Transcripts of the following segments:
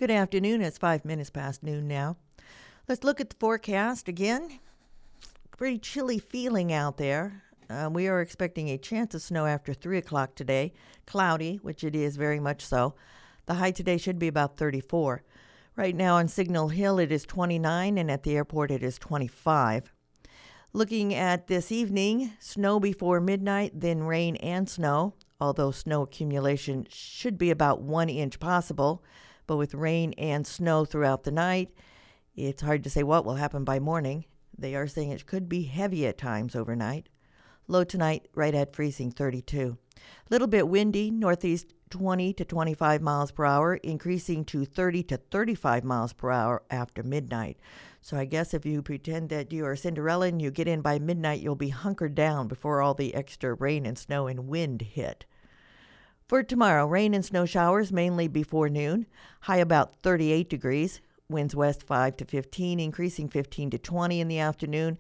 Good afternoon. It's 5 minutes past noon now. Let's look at the forecast again. Pretty chilly feeling out there. We are expecting a chance of snow after 3 o'clock today. Cloudy, which it is very much so. The high today should be about 34. Right now on Signal Hill it is 29 and at the airport it is 25. Looking at this evening, snow before midnight, then rain and snow, although snow accumulation should be about 1 inch possible. But with rain and snow throughout the night, it's hard to say what will happen by morning. They are saying it could be heavy at times overnight. Low tonight right at freezing 32. Little bit windy, northeast 20 to 25 miles per hour, increasing to 30 to 35 miles per hour after midnight. So I guess if you pretend that you are Cinderella and you get in by midnight, you'll be hunkered down before all the extra rain and snow and wind hit. For tomorrow, rain and snow showers mainly before noon, high about 38 degrees, winds west 5 to 15, increasing 15 to 20 in the afternoon,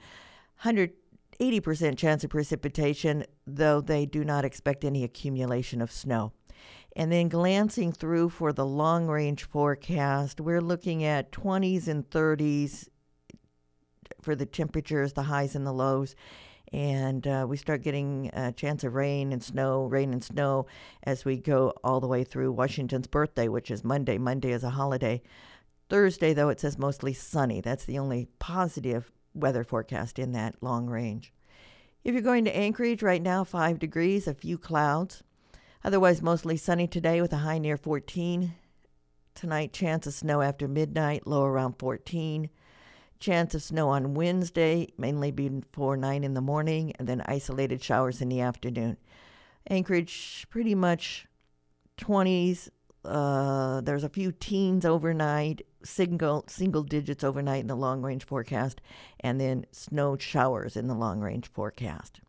180% chance of precipitation, though they do not expect any accumulation of snow. And then glancing through for the long-range forecast, we're looking at 20s and 30s for the temperatures, the highs and the lows. And we start getting a chance of rain and snow as we go all the way through Washington's birthday, which is Monday. Monday is a holiday. Thursday, though, it says mostly sunny. That's the only positive weather forecast in that long range. If you're going to Anchorage right now, 5 degrees, a few clouds. Otherwise, mostly sunny today with a high near 14. Tonight, chance of snow after midnight, low around 14. Chance of snow on Wednesday, mainly before 9 in the morning, and then isolated showers in the afternoon. Anchorage, pretty much 20s. There's a few teens overnight, single digits overnight in the long-range forecast, and then snow showers in the long-range forecast.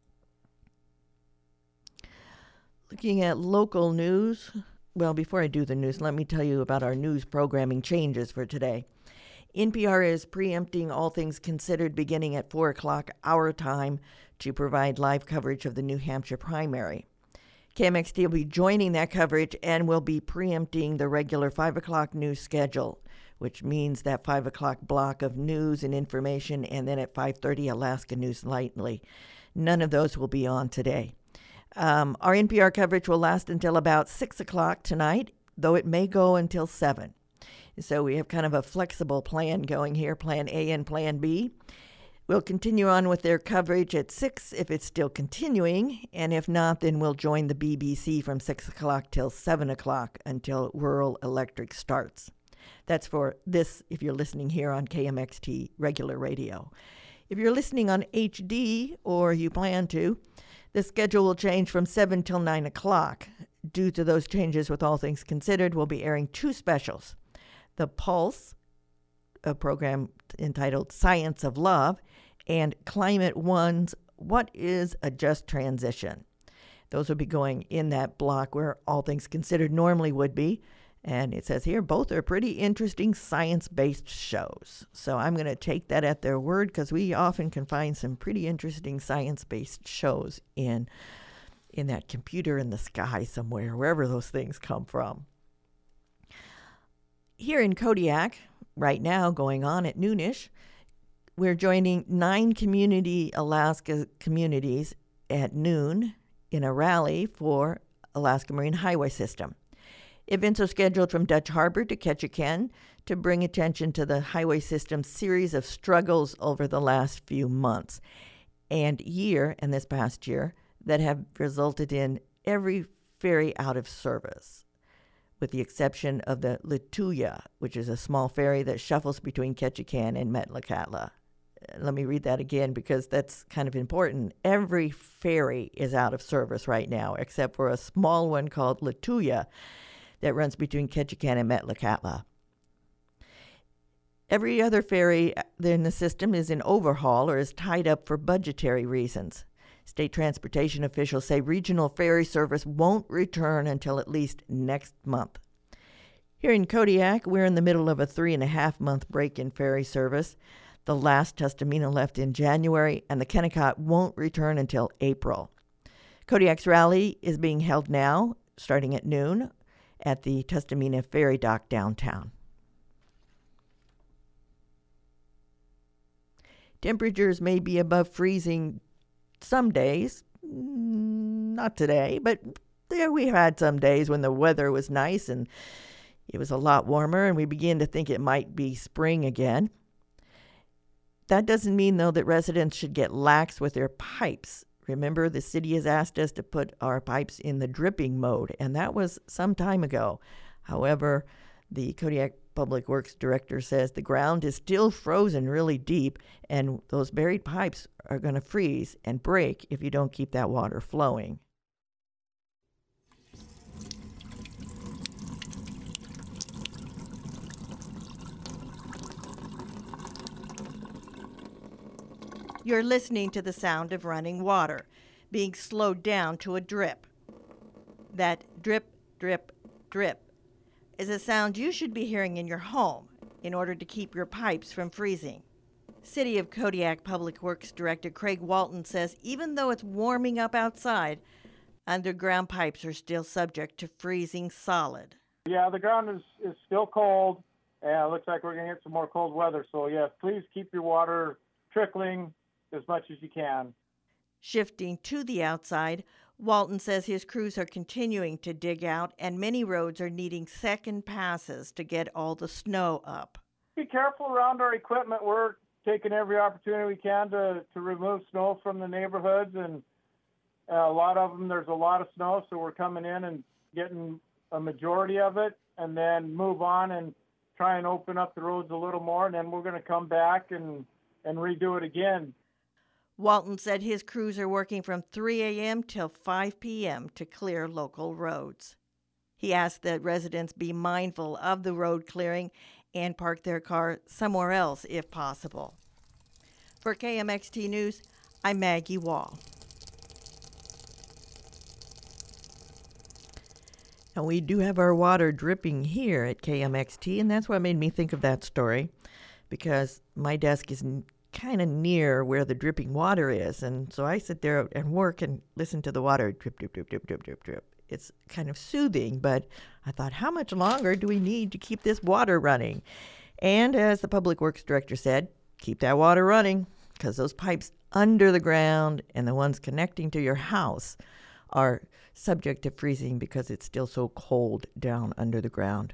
Looking at local news, well, before I do the news, let me tell you about our news programming changes for today. NPR is preempting All Things Considered beginning at 4 o'clock our time to provide live coverage of the New Hampshire primary. KMXT will be joining that coverage and will be preempting the regular 5 o'clock news schedule, which means that 5 o'clock block of news and information, and then at 5:30 Alaska News Nightly. None of those will be on today. Our NPR coverage will last until about 6 o'clock tonight, though it may go until 7. So we have kind of a flexible plan going here, Plan A and Plan B. We'll continue on with their coverage at 6 if it's still continuing, and if not, then we'll join the BBC from 6 o'clock till 7 o'clock until rural electric starts. That's for this if you're listening here on KMXT regular radio. If you're listening on HD, or you plan to, the schedule will change from 7 till 9 o'clock. Due to those changes, with All Things Considered, we'll be airing 2 specials. The Pulse, a program entitled Science of Love, and Climate One's What is a Just Transition? Those will be going in that block where All Things Considered normally would be. And it says here, both are pretty interesting science-based shows. So I'm going to take that at their word because we often can find some pretty interesting science-based shows in that computer in the sky somewhere, wherever those things come from. Here in Kodiak, right now, going on at noonish, we're joining 9 Alaska communities at noon in a rally for Alaska Marine Highway System. Events are scheduled from Dutch Harbor to Ketchikan to bring attention to the highway system's series of struggles over the last few months and this past year, that have resulted in every ferry out of service, with the exception of the Lituya, which is a small ferry that shuffles between Ketchikan and Metlakatla. Let me read that again because that's kind of important. Every ferry is out of service right now, except for a small one called Lituya that runs between Ketchikan and Metlakatla. Every other ferry in the system is in overhaul or is tied up for budgetary reasons. State transportation officials say regional ferry service won't return until at least next month. Here in Kodiak, we're in the middle of a 3.5-month break in ferry service. The last Tustamina left in January, and the Kennecott won't return until April. Kodiak's rally is being held now, starting at noon, at the Tustamina Ferry Dock downtown. Temperatures may be above freezing some days, not today, but there we had some days when the weather was nice and it was a lot warmer, and we began to think it might be spring again. That doesn't mean, though, that residents should get lax with their pipes. Remember, the city has asked us to put our pipes in the dripping mode, and that was some time ago. However, the Kodiak Public Works Director says the ground is still frozen really deep, and those buried pipes are going to freeze and break if you don't keep that water flowing. You're listening to the sound of running water being slowed down to a drip. That drip, drip, drip is a sound you should be hearing in your home in order to keep your pipes from freezing. City of Kodiak Public Works Director Craig Walton says even though it's warming up outside, underground pipes are still subject to freezing solid. Yeah, the ground is still cold, and it looks like we're going to get some more cold weather. So, yes, please keep your water trickling as much as you can. Shifting to the outside, Walton says his crews are continuing to dig out, and many roads are needing second passes to get all the snow up. Be careful around our equipment. We're taking every opportunity we can to remove snow from the neighborhoods, and a lot of them, there's a lot of snow, so we're coming in and getting a majority of it, and then move on and try and open up the roads a little more, and then we're going to come back and redo it again. Walton said his crews are working from 3 a.m. till 5 p.m. to clear local roads. He asked that residents be mindful of the road clearing and park their car somewhere else if possible. For KMXT News, I'm Maggie Wall. And we do have our water dripping here at KMXT, and that's what made me think of that story, because my desk is kind of near where the dripping water is, and so I sit there and work and listen to the water drip, drip, drip, drip, drip, drip, drip. It's kind of soothing, but I thought, how much longer do we need to keep this water running? And as the Public Works Director said, keep that water running, because those pipes under the ground and the ones connecting to your house are subject to freezing because it's still so cold down under the ground.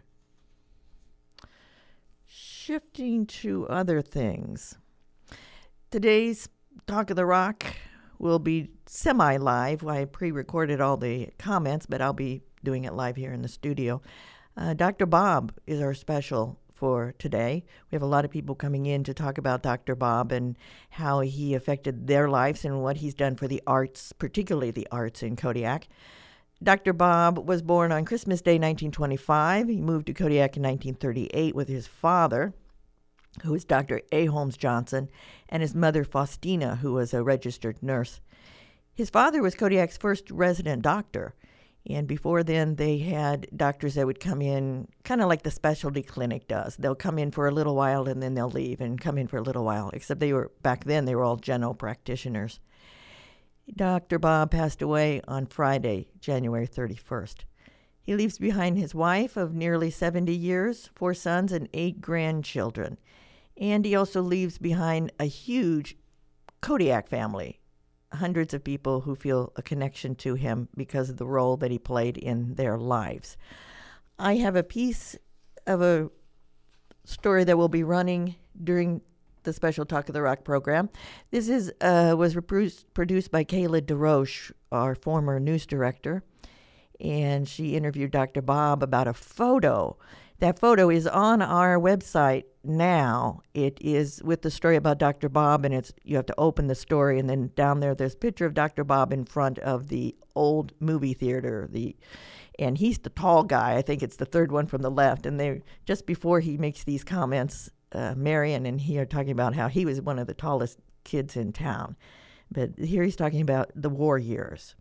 Shifting to other things. Today's Talk of the Rock will be semi-live. I pre-recorded all the comments, but I'll be doing it live here in the studio. Dr. Bob is our special for today. We have a lot of people coming in to talk about Dr. Bob and how he affected their lives and what he's done for the arts, particularly the arts in Kodiak. Dr. Bob was born on Christmas Day, 1925. He moved to Kodiak in 1938 with his father, who was Dr. A. Holmes Johnson, and his mother, Faustina, who was a registered nurse. His father was Kodiak's first resident doctor, and before then they had doctors that would come in kind of like the specialty clinic does. They'll come in for a little while and then they'll leave and come in for a little while, except back then they were all general practitioners. Dr. Bob passed away on Friday, January 31st. He leaves behind his wife of nearly 70 years, 4 sons, and 8 grandchildren. And he also leaves behind a huge Kodiak family, hundreds of people who feel a connection to him because of the role that he played in their lives. I have a piece of a story that will be running during the special Talk of the Rock program. This was produced by Kayla DeRoche, our former news director, and she interviewed Dr. Bob about a photo. That photo is on our website now. It is with the story about Dr. Bob, and you have to open the story, and then down there's a picture of Dr. Bob in front of the old movie theater. And he's the tall guy. I think it's the third one from the left. And just before he makes these comments, Marion and he are talking about how he was one of the tallest kids in town. But here he's talking about the war years.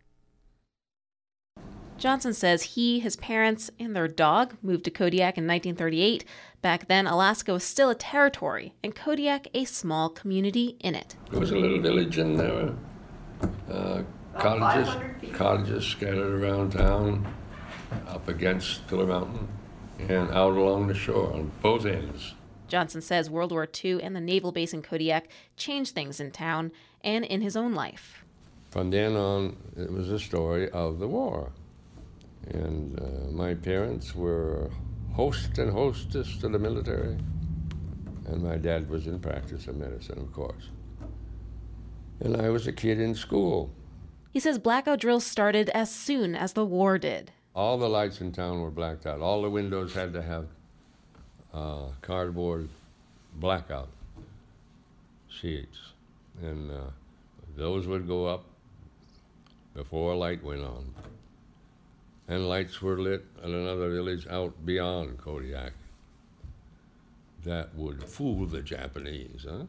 Johnson says he, his parents, and their dog moved to Kodiak in 1938. Back then, Alaska was still a territory, and Kodiak a small community in it. There was a little village and there were cottages scattered around town. up against Pillar Mountain and out along the shore on both ends. Johnson says World War II and the naval base in Kodiak changed things in town and in his own life. From then on, it was a story of the war. And my parents were host and hostess to the military. And my dad was in practice of medicine, of course. And I was a kid in school. He says blackout drills started as soon as the war did. All the lights in town were blacked out. All the windows had to have cardboard blackout sheets. And those would go up before a light went on. And lights were lit at another village out beyond Kodiak. That would fool the Japanese, huh?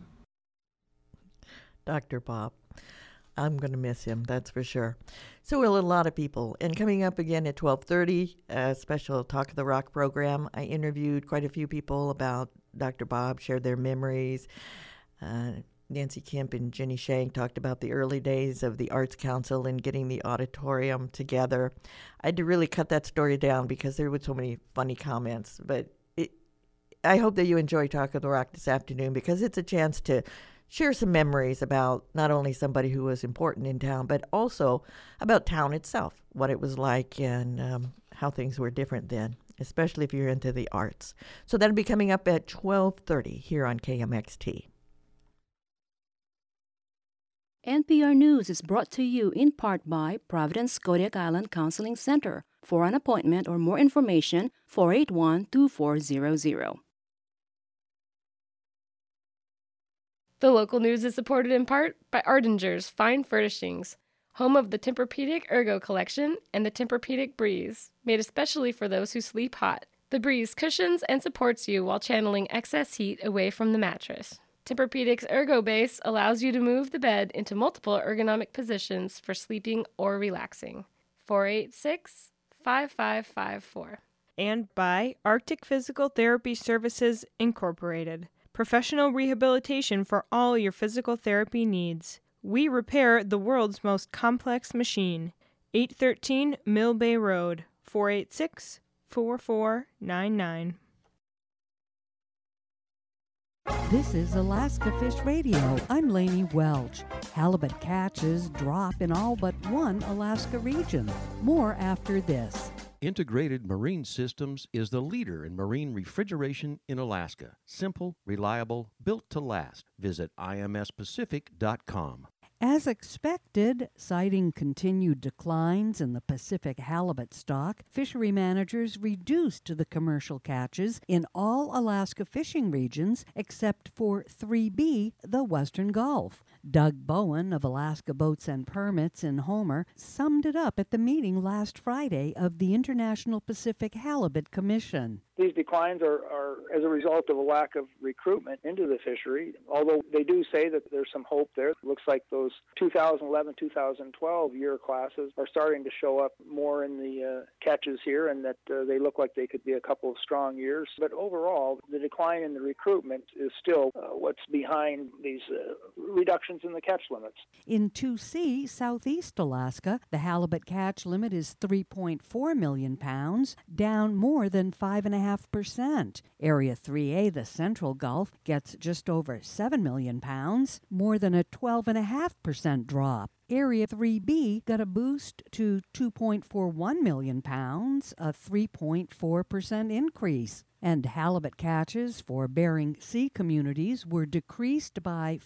Dr. Bob. I'm going to miss him, that's for sure. So we're a lot of people. And coming up again at 12:30, a special Talk of the Rock program. I interviewed quite a few people about Dr. Bob, shared their memories. Nancy Kemp and Jenny Shank talked about the early days of the Arts Council and getting the auditorium together. I had to really cut that story down because there were so many funny comments. But I hope that you enjoy Talk of the Rock this afternoon because it's a chance to share some memories about not only somebody who was important in town, but also about town itself, what it was like and how things were different then, especially if you're into the arts. So that'll be coming up at 12:30 here on KMXT. NPR News is brought to you in part by Providence Kodiak Island Counseling Center. For an appointment or more information, 481-2400. The local news is supported in part by Ardinger's Fine Furnishings, home of the Tempur-Pedic Ergo Collection and the Tempur-Pedic Breeze, made especially for those who sleep hot. The Breeze cushions and supports you while channeling excess heat away from the mattress. Tempur-Pedic's Ergo Base allows you to move the bed into multiple ergonomic positions for sleeping or relaxing. 486-5554. And by Arctic Physical Therapy Services, Incorporated. Professional rehabilitation for all your physical therapy needs. We repair the world's most complex machine. 813 Mill Bay Road, 486-4499. This is Alaska Fish Radio. I'm Lainey Welch. Halibut catches drop in all but one Alaska region. More after this. Integrated Marine Systems is the leader in marine refrigeration in Alaska. Simple, reliable, built to last. Visit imspacific.com. As expected, citing continued declines in the Pacific halibut stock, fishery managers reduced the commercial catches in all Alaska fishing regions except for 3B, the Western Gulf. Doug Bowen of Alaska Boats and Permits in Homer summed it up at the meeting last Friday of the International Pacific Halibut Commission. These declines are as a result of a lack of recruitment into the fishery, although they do say that there's some hope there. It looks like those 2011-2012 year classes are starting to show up more in the catches here, and that they look like they could be a couple of strong years. But overall, the decline in the recruitment is still what's behind these reductions in the catch limits. In 2C, southeast Alaska, the halibut catch limit is 3.4 million pounds, down more than 5.5%. Area 3A, the Central Gulf, gets just over 7 million pounds, more than a 12.5% drop. Area 3B got a boost to 2.41 million pounds, a 3.4% increase. And halibut catches for Bering Sea communities were decreased by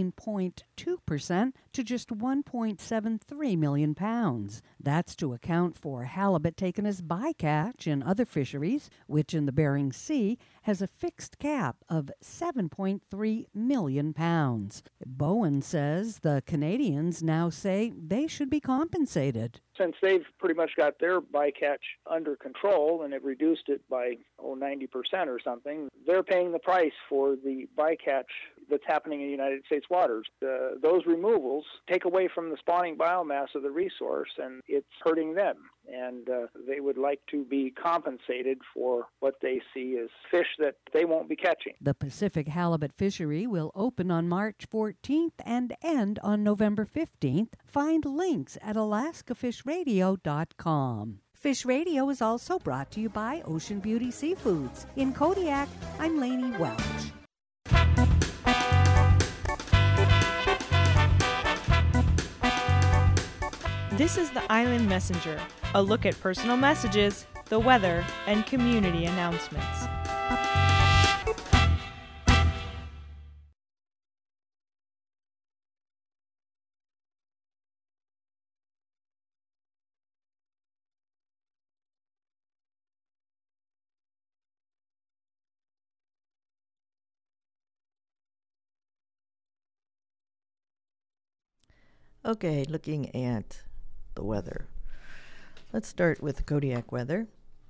15.2% to just 1.73 million pounds. That's to account for halibut taken as bycatch in other fisheries, which in the Bering Sea has a fixed cap of 7.3 million pounds. Bowen says the Canadians now say they should be compensated. Since they've pretty much got their bycatch under control and have reduced it by 90% or something, they're paying the price for the bycatch that's happening in the United States waters. Those removals take away from the spawning biomass of the resource, and it's hurting them. And they would like to be compensated for what they see as fish that they won't be catching. The Pacific halibut fishery will open on March 14th and end on November 15th. Find links at alaskafishradio.com. Fish Radio is also brought to you by Ocean Beauty Seafoods. In Kodiak, I'm Lainey Welch. This is the Island Messenger, a look at personal messages, the weather, and community announcements. Okay, looking at the weather. Let's start with the Kodiak weather.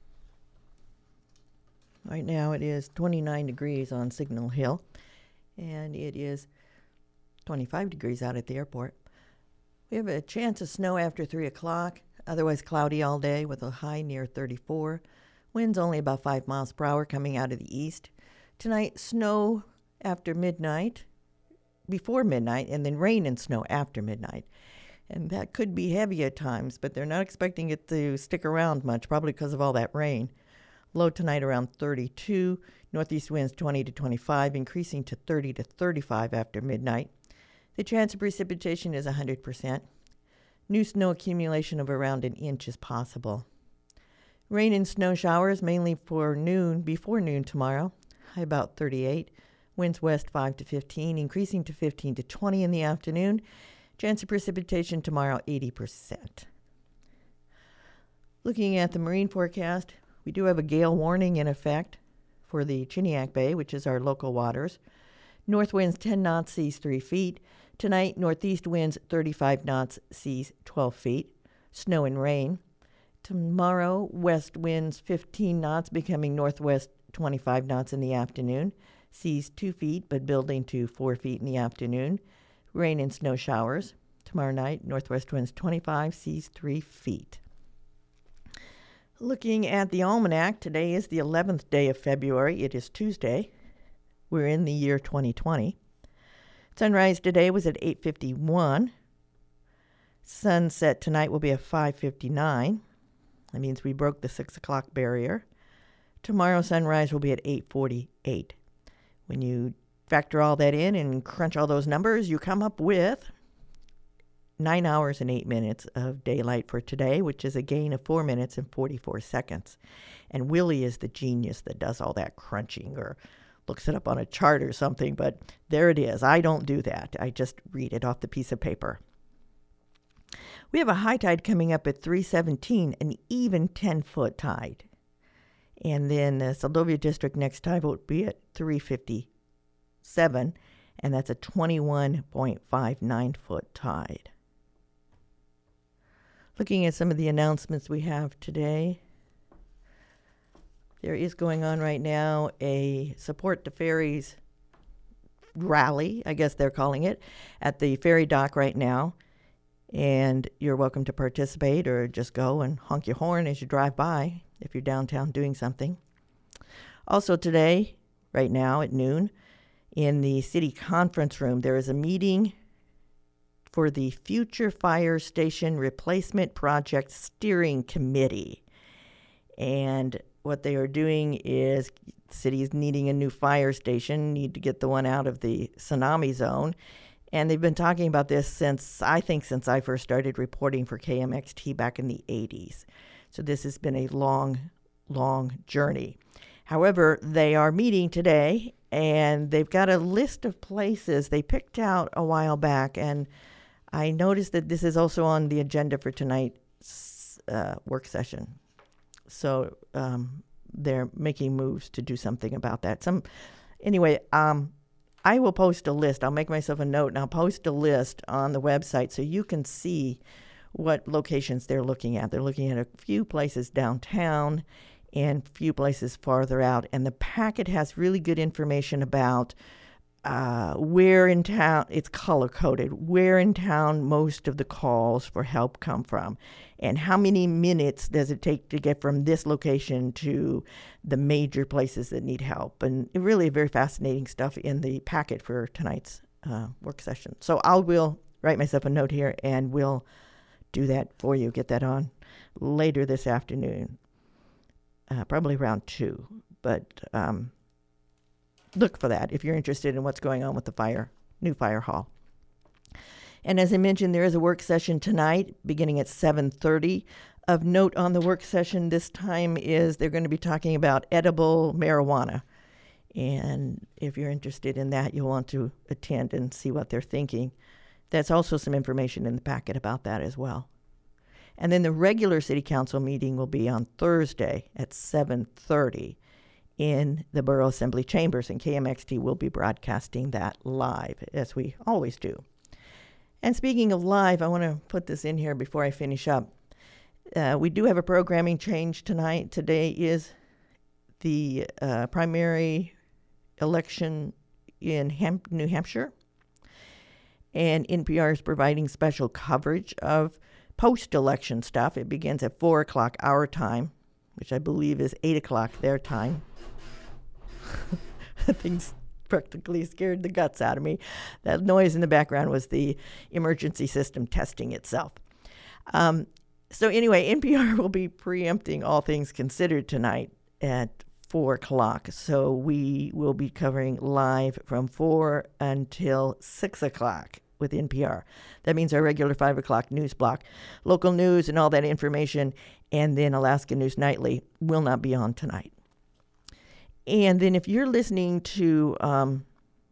Right now it is 29 degrees on Signal Hill, and it is 25 degrees out at the airport. We have a chance of snow after 3 o'clock, otherwise cloudy all day with a high near 34. Winds only about 5 miles per hour coming out of the east. Tonight, snow after midnight, before midnight, and then rain and snow after midnight. And that could be heavy at times, but they're not expecting it to stick around much, probably because of all that rain. Low tonight around 32, northeast winds 20 to 25, increasing to 30 to 35 after midnight. The chance of precipitation is 100%. New snow accumulation of around an inch is possible. Rain and snow showers mainly before noon tomorrow, high about 38. Winds west 5 to 15, increasing to 15 to 20 in the afternoon. Chance of precipitation tomorrow, 80%. Looking at the marine forecast, we do have a gale warning in effect for the Chiniak Bay, which is our local waters. North winds 10 knots, seas 3 feet. Tonight, northeast winds 35 knots, seas 12 feet. Snow and rain. Tomorrow, west winds 15 knots, becoming northwest 25 knots in the afternoon. Seas 2 feet, but building to 4 feet in the afternoon. Rain and snow showers. Tomorrow night, northwest winds 25, seas 3 feet. Looking at the almanac, today is the 11th day of February. It is Tuesday. We're in the year 2020. Sunrise today was at 8:51. Sunset tonight will be at 5:59. That means we broke the 6 o'clock barrier. Tomorrow sunrise will be at 8:48. When you factor all that in and crunch all those numbers, you come up with 9 hours and 8 minutes of daylight for today, which is a gain of 4 minutes and 44 seconds. And Willie is the genius that does all that crunching or looks it up on a chart or something, but there it is. I don't do that. I just read it off the piece of paper. We have a high tide coming up at 3:17, an even 10-foot tide. And then the Seldovia District next tide will be at 3:57, and that's a 21.59-foot tide. Looking at some of the announcements we have today, there is going on right now a Support the Ferries rally, I guess they're calling it, at the ferry dock right now. And you're welcome to participate or just go and honk your horn as you drive by if you're downtown doing something. Also today, right now at noon, in the city conference room, there is a meeting for the Future Fire Station Replacement Project Steering Committee. And what they are doing is the city is needing a new fire station, need to get the one out of the tsunami zone. And they've been talking about this since I first started reporting for KMXT back in the 80s. So this has been a long, long journey. However, they are meeting today, and they've got a list of places they picked out a while back. And I noticed that this is also on the agenda for tonight's work session. So they're making moves to do something about that. I will post a list. I'll make myself a note, and I'll post a list on the website so you can see what locations they're looking at. They're looking at a few places downtown and a few places farther out. And the packet has really good information about where in town, it's color-coded, where in town most of the calls for help come from, and how many minutes does it take to get from this location to the major places that need help. And really very fascinating stuff in the packet for tonight's work session. So I will write myself a note here, and we'll do that for you, get that on later this afternoon, probably around 2. But look for that if you're interested in what's going on with the new fire hall. And as I mentioned, there is a work session tonight beginning at 7:30. Of note on the work session this time is they're going to be talking about edible marijuana. And if you're interested in that, you'll want to attend and see what they're thinking. That's also some information in the packet about that as well. And then the regular city council meeting will be on Thursday at 7:30 in the Borough Assembly chambers, and KMXT will be broadcasting that live, as we always do. And speaking of live, I want to put this in here before I finish up. We do have a programming change tonight. Today is the primary election in New Hampshire, and NPR is providing special coverage of post-election stuff. It begins at 4 o'clock our time, which I believe is 8 o'clock their time. Things practically scared the guts out of me. That noise in the background was the emergency system testing itself. So anyway, NPR will be preempting All Things Considered tonight at 4 o'clock. So we will be covering live from 4 until 6 o'clock with NPR. That means our regular 5 o'clock news block, local news and all that information, and then Alaska News Nightly will not be on tonight. And then if you're listening on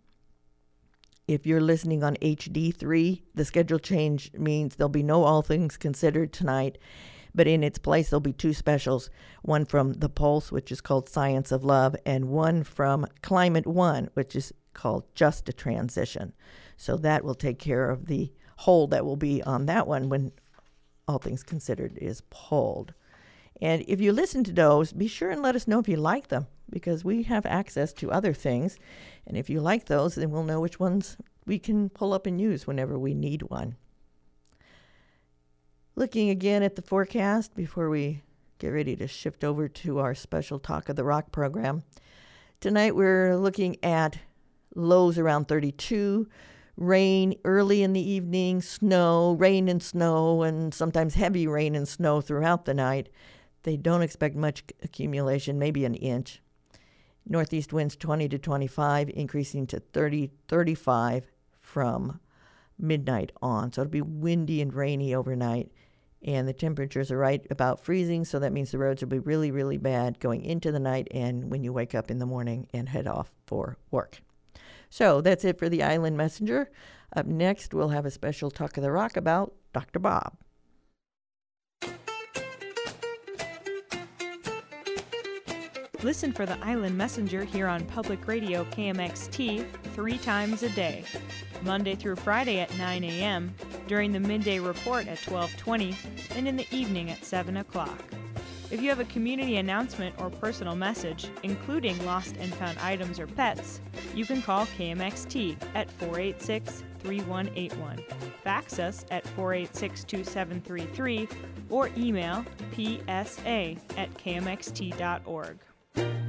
HD3, the schedule change means there'll be no All Things Considered tonight, but in its place there'll be 2 specials, one from The Pulse, which is called Science of Love, and one from Climate One, which is called Just a Transition. So that will take care of the hole that will be on that one when All Things Considered is pulled. And if you listen to those, be sure and let us know if you like them, because we have access to other things. And if you like those, then we'll know which ones we can pull up and use whenever we need one. Looking again at the forecast before we get ready to shift over to our special Talk of the Rock program. Tonight we're looking at lows around 32, rain early in the evening, rain and snow, and sometimes heavy rain and snow throughout the night. They don't expect much accumulation, maybe an inch. Northeast winds 20 to 25, increasing to 30, 35 from midnight on. So it'll be windy and rainy overnight. And the temperatures are right about freezing, so that means the roads will be really, really bad going into the night and when you wake up in the morning and head off for work. So that's it for the Island Messenger. Up next, we'll have a special Talk of the Rock about Dr. Bob. Listen for the Island Messenger here on Public Radio KMXT 3 times a day, Monday through Friday at 9 a.m., during the midday report at 12:20, and in the evening at 7 o'clock. If you have a community announcement or personal message, including lost and found items or pets, you can call KMXT at 486-3181, fax us at 486-2733, or email psa@kmxt.org.